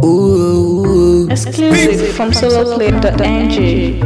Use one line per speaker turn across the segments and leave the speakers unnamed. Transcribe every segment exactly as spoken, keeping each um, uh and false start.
Ooh.
Exclusive from solo play dot n g.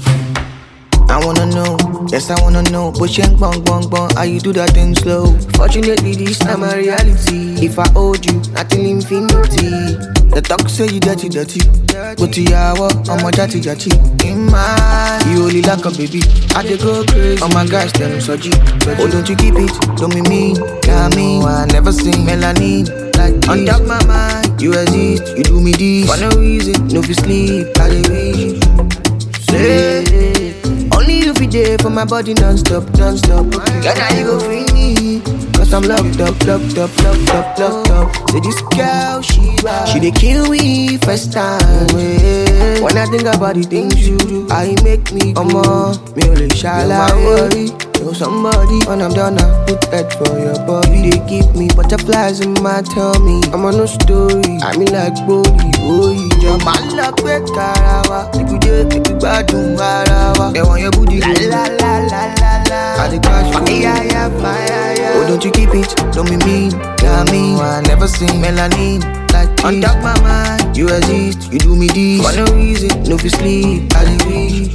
I wanna know, yes I wanna know. Push and bong bong bong, how you do that thing slow? Fortunately this time my reality. If I hold you, nothing infinity. The talk say you dirty dirty, but to yawa, I'm a dirty dirty. In my, you only like a baby. I dey go crazy. All my guys tell them so G. Oh don't you keep it, don't be mean. Yeah me, I never seen melanin like this. On top my mind, you exist, you do me this for no reason, no fi sleep, I dey wish. Say. Only you be there for my body non-stop, non-stop. Girl, now you go free me, cause I'm locked up, locked up, locked up, locked up. Say this girl, she bad. She dey kill me first time. When I think about the things you do, I make me come on. Me only shall I worry. Know somebody, when I'm done, I put that for your body. They give me butterflies in my tummy. I'm on no story, I mean like body, oh yeah. My luck with Karawa, you could just take it back to Marawa. They want your booty, la la la la la la. I the crash for yeah yeah fire yeah. Oh don't you keep it, don't be mean, yeah me. I never seen melanin like this. On top my mind, you exist, you do me this for no reason, no fi sleep, I dey wish.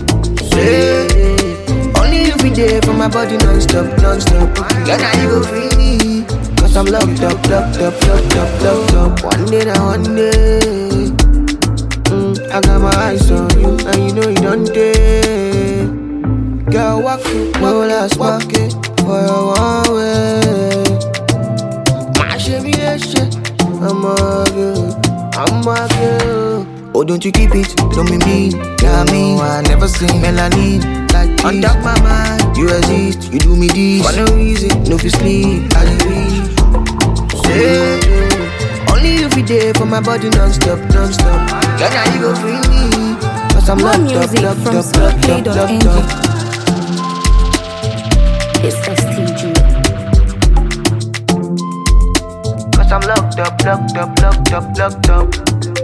Say. Every day for my body non-stop, non-stop. Girl, now you go free me, cause I'm locked up, locked up, locked up, locked up. One day now, one day mm, I got my eyes on you, and you know you don't dare. Girl, walk it, no last walk it for your one way. My shimmy, that shit, I'm a girl, I'm a girl. Oh, don't you keep it, don't be mean, yeah me. I never seen melanin. On top my mind, you exist, you do me this for no reason, no fi sleep, I dey wish. Say, only you be there for my body non-stop, non-stop. Girl, now you go free me, cause I'm locked up, locked up, locked up, locked up.
It's S T G.
Cause I'm locked up, locked up, locked up, locked up.